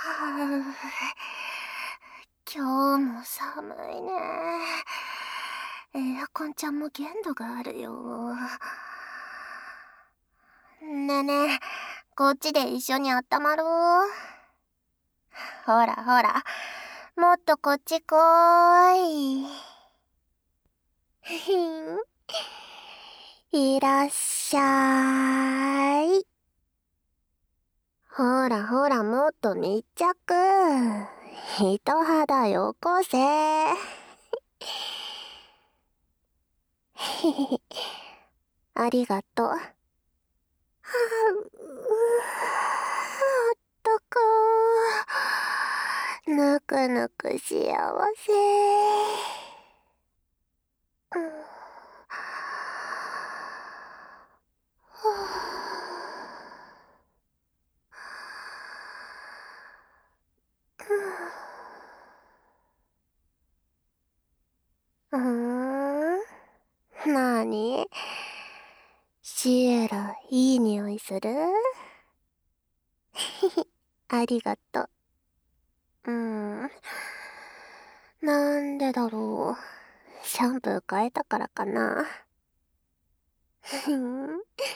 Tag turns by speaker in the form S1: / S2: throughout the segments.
S1: 今日も寒いね。エアコンちゃんも限度があるよ。ねえねえ、こっちで一緒にあったまろう。ほらほら、もっとこっち来い。いらっしゃい。ほらほら、もっと密着。一肌よこせ。ありがとう。あったかー。ぬくぬく幸せ。なに？シエラ、いい匂いする？ありがとう。なんでだろう。シャンプー変えたからかな。ふん。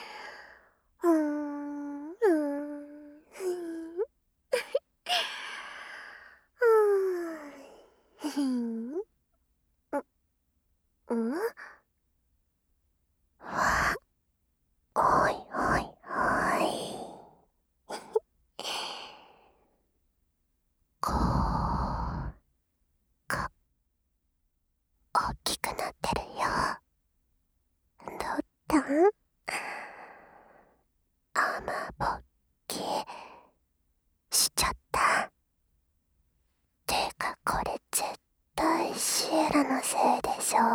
S1: うん。おいおいおい。こう、か、大きくなってるよ。どったん？雨ぼっきしちゃった。てかこれ絶対シエラのせいでしょ。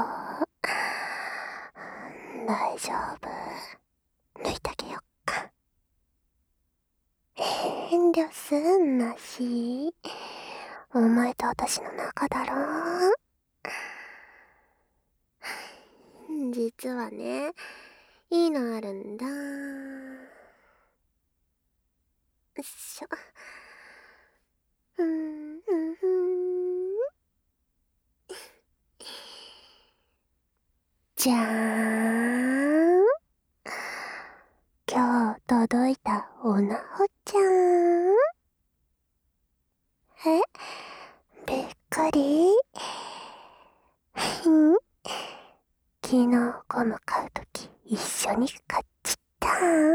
S1: 大丈夫。抜いてあげよっか。遠慮すんなし。お前と私の仲だろ。実はね、いいのあるんだ。よっしょ。じゃーん。今日届いたおなほちゃん。え？びっくり？昨日ゴム買うとき一緒に買っちった。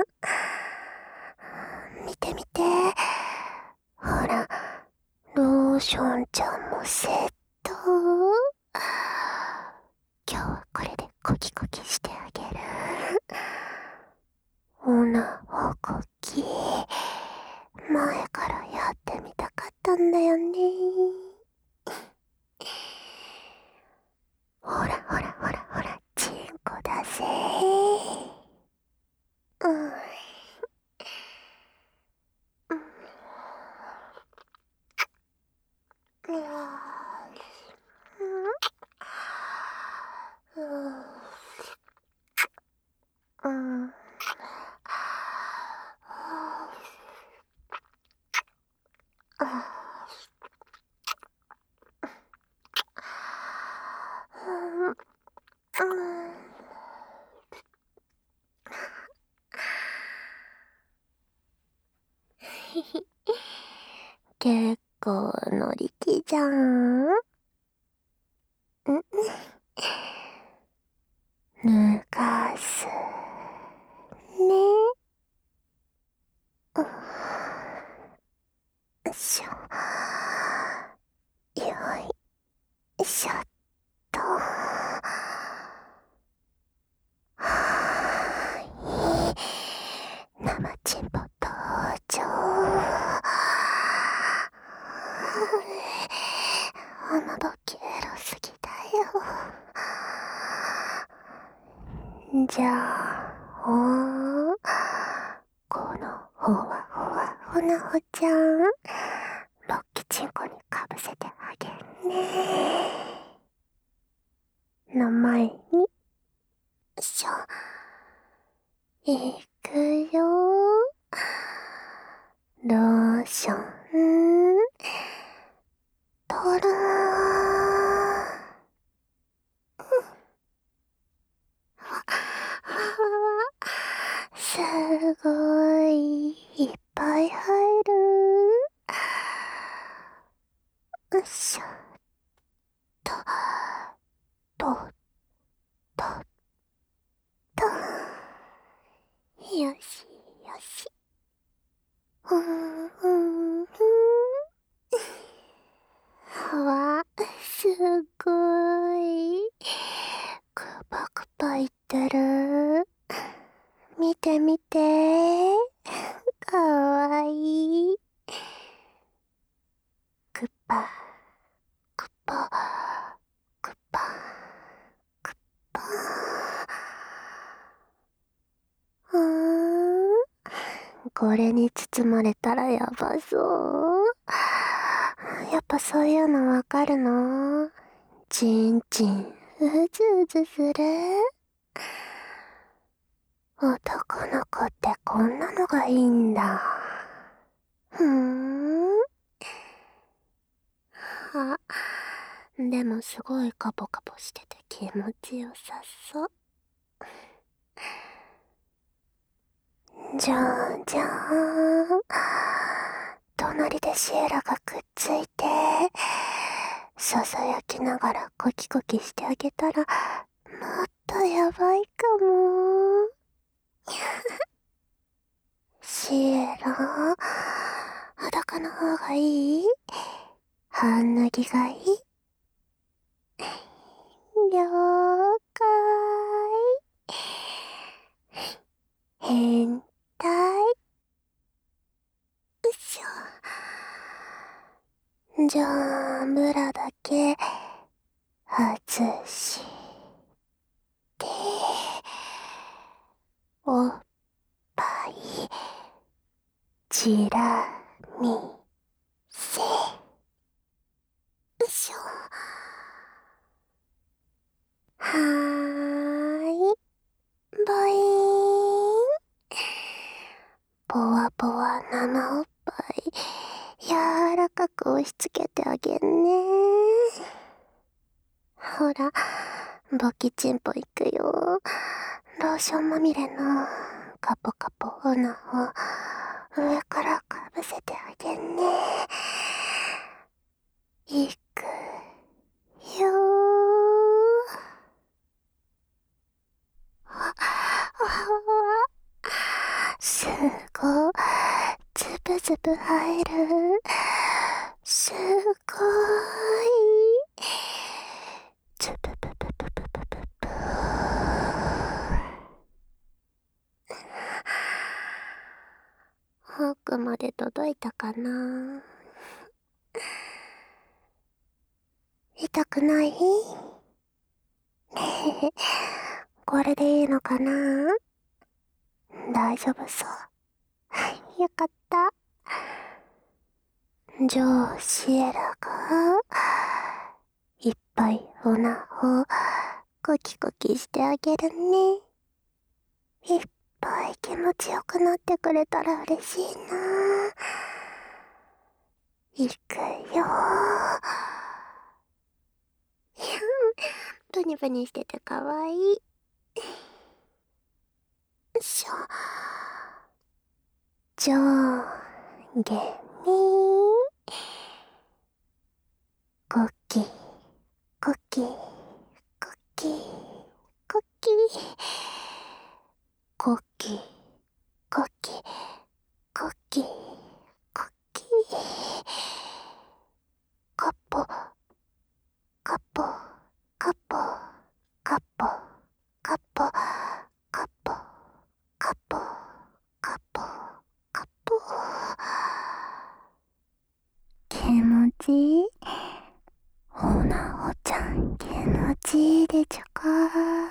S1: 見て見て。ほら、ローションちゃんもセット。今日はこれでコキコキしてあげる。おなほこき。前からやってみたかったんだよね。ほらほらほらほら、チンコだぜ。うん。結構乗り気じゃん。抜かす。ね。よいしょ。よいしょっと。生チンポ登場。穴ぼきエロすぎだよ。じゃあ、このほわほわほなほちゃん、ロッキチンコにかぶせてあげるね。の前に、よいしょ。いくよ。ローション。 ごい。クパクパ言ってる。見て見て。かわいい。クパ、クパ、クパ、クパ。これに包まれたらやばそう。やっぱそういうのわかるの？ちんちん、うずうずする？男の子ってこんなのがいいんだ。あ、でもすごいカポカポしてて気持ちよさそう。じゃんじゃーん。隣でシエラがくっついて、ささやきながらコキコキしてあげたら、もっとやばいかも。シエラ、裸の方がいい？半脱ぎがいい？了解。変態。うっしょ。じゃあ、ブラだけ、外して、おっぱい、ちらみせ。うっしょ。はーい。ボイーン。ぽわぽわ生おっぱい、柔らかく押し付けてあげんね。ほら、ボキチンポいくよ。ローションまみれのカポカポオナを上からかぶせてあげんね。いくよすごい。ズブズブ入る。すごい。ズブブブブブブブブ。奥まで届いたかな？痛くない？これでいいのかな？大丈夫そう。よかった。じゃあ、シエラが、いっぱいオナをコキコキしてあげるね。いっぱい気持ちよくなってくれたら嬉しいな。いくよプニプニしててかわいい。よいしょ。上下にコキコキコキコキコキコキコキコキカポカポカポカポカポカポカポカポカポ。気持ちいい？おなおちゃん気持ちいいでちゅか？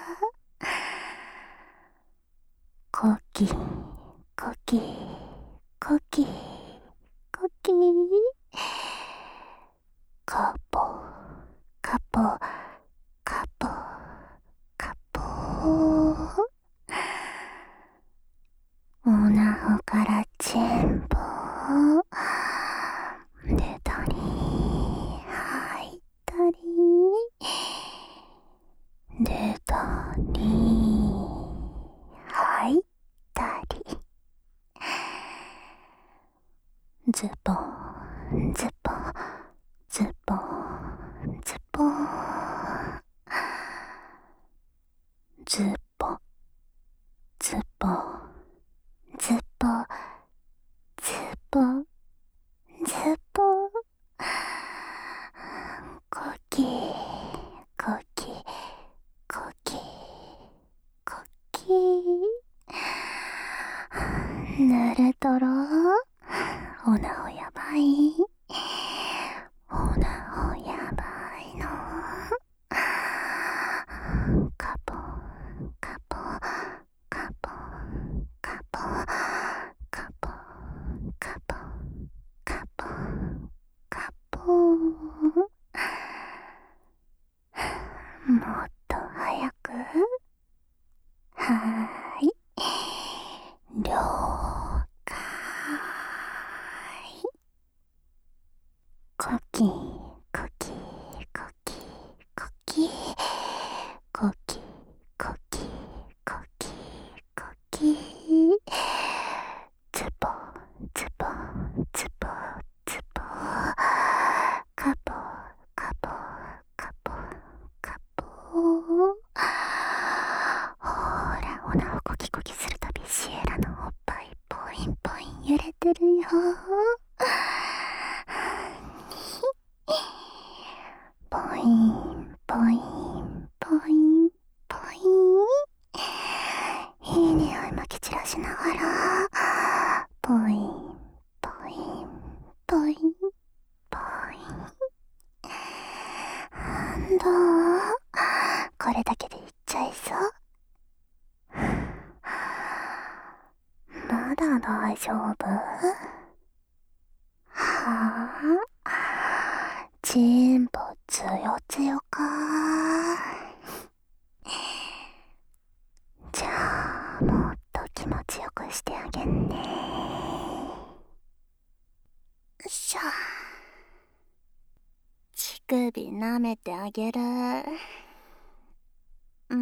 S1: コキコキコキコキカポカポカポカポ。おなおから全部出たり入ったり出たり入ったり、ズボンズボンズボンズボンズボンズボンズボンズボンズボンコキカポカポカポカポカポカポカポカポ、もっと早く。はーい、了解。コキコキコキコキコキコキコキコキ、ズボズボズボズボ、カポカポカポカポ、ほらおなをコキコキするたびシエラのおっぱいポインポイン揺れてるよ。ポインポインポインポイン、いい匂いまき散らしながらポインポインポインポイン、どう？これだけでいっちゃいそう？まだ大丈夫？はあ、神保つよつよか。じゃあもっと気持ちよくしてあげんね。よいしょ。乳首舐めてあげる。うん。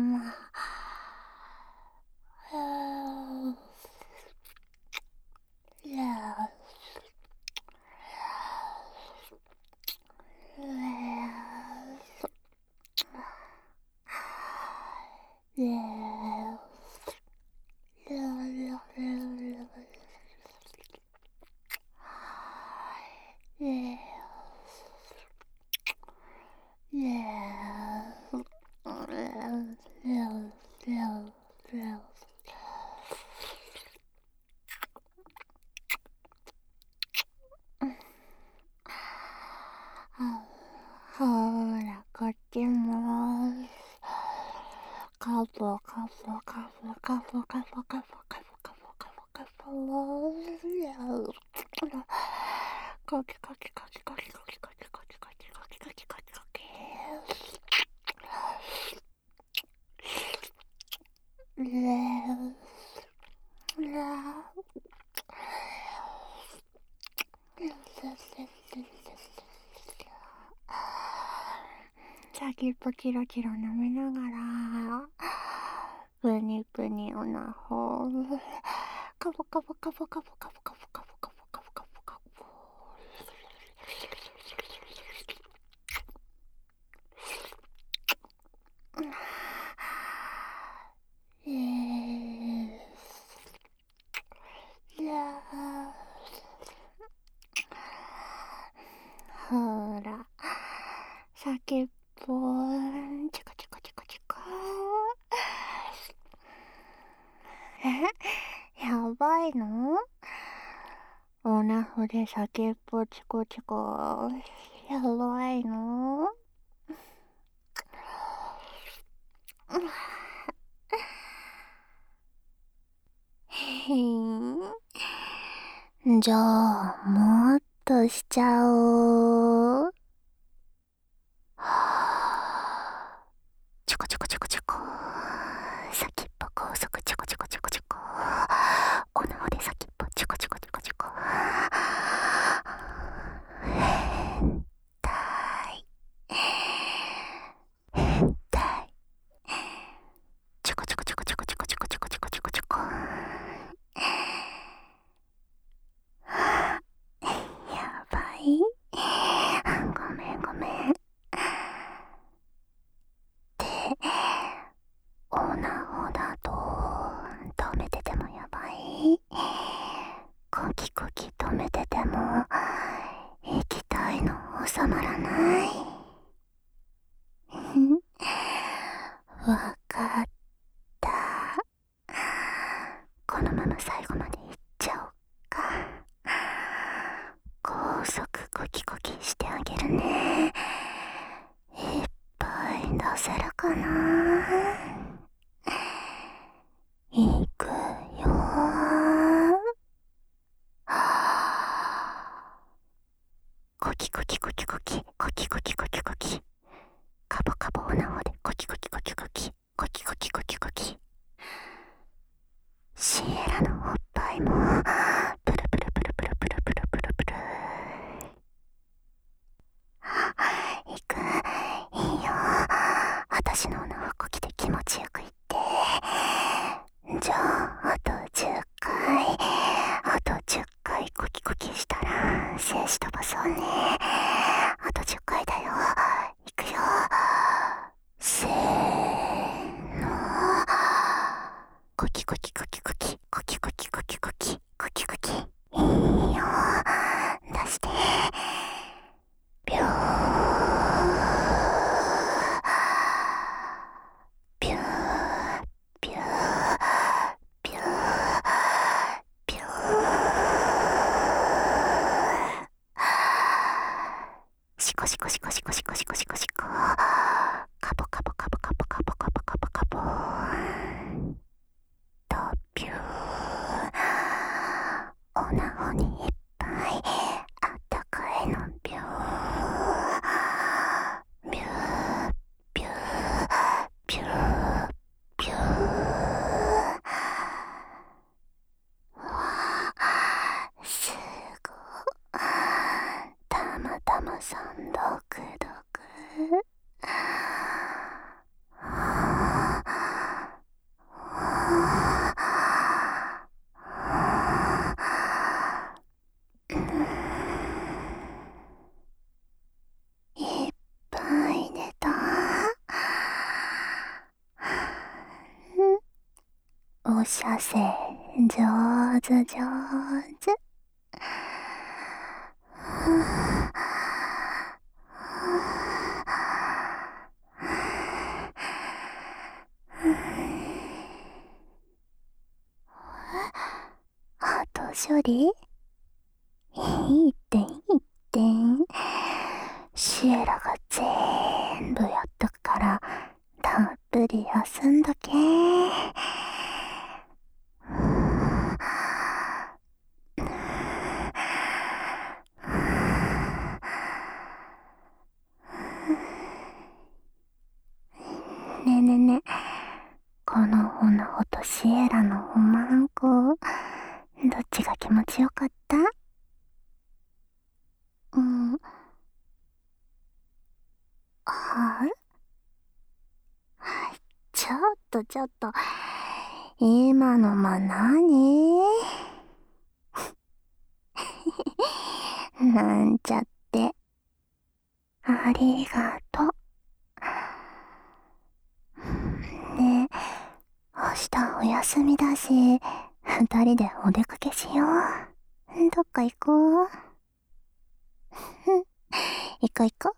S1: ほらこっちもカポカポカポカポカポカポカポカポカポカポ、コキコキコキコキコキコキコキコキコキコキコキコキ、先っぽキロキロ舐めながらプニプニおなほカポカポカポカポカポカポカポカポカポカポカポ、ほら先っぽチコチコチコチコ。やばいの？おなほで先っぽチコチコやばいの？じゃあもっとしちゃおう。チョコチョコチョコチョコ、先っぽ高速チョコチョコチョコチョコ、おなほで先っぽチョコチョコチョコチョコ、変態変態、チョコチョコチョコチョコチョコチョコチョコチョコチョコチョコ、やばい。 させるかな。いくよー。コキコキコキコキコキコキコキコキ、カボカボおなほでコキコキコキコキコキコキコキコキ。シエラのおっぱいもプルプルプルプルプルプルプルプル。いく、いいよ。私のおなほこきで気持ちよくいって。じゃああと10回、あと10回コキコキしたら精子飛ばそうね。あと10回だよ。いくよ。せーの。コキコキコキコキコキコキコキコキコキコキ。いいよ。出して。ビュービュービュービュービュー。シコシコシコシコシコシコシコシコ。カボカボカボカボカボカボカボカボとビュー。おなほにいっぱいあったかいのビュービュービュービュービュー。わあ、すごい。たまたまさんドクドク。いっぱい出た。おしゃせ上手上手。あと処理いいっていいって。シエラが全部やっとくからたっぷり休んどけ。ねえねえねえ、このオナホとシエラのおまんこ、どっちが気持ちよかった？はい、ちょっとちょっと、今の間何？なんちゃって。ありがとう。ねえ、明日お休みだし、二人でお出かけしよう。どっか行こう。行こう行こ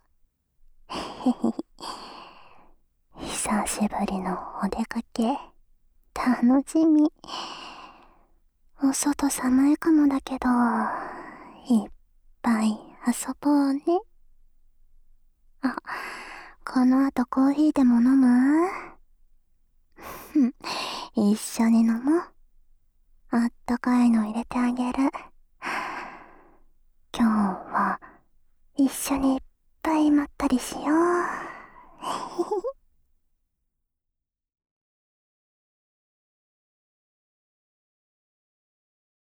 S1: う。久しぶりのお出かけ、楽しみ。お外寒いかもだけど、いっぱい遊ぼうね。あ、この後コーヒーでも飲む？一緒に飲もう。あったかいの入れてあげる。今日は一緒にいっぱいまったりしよう。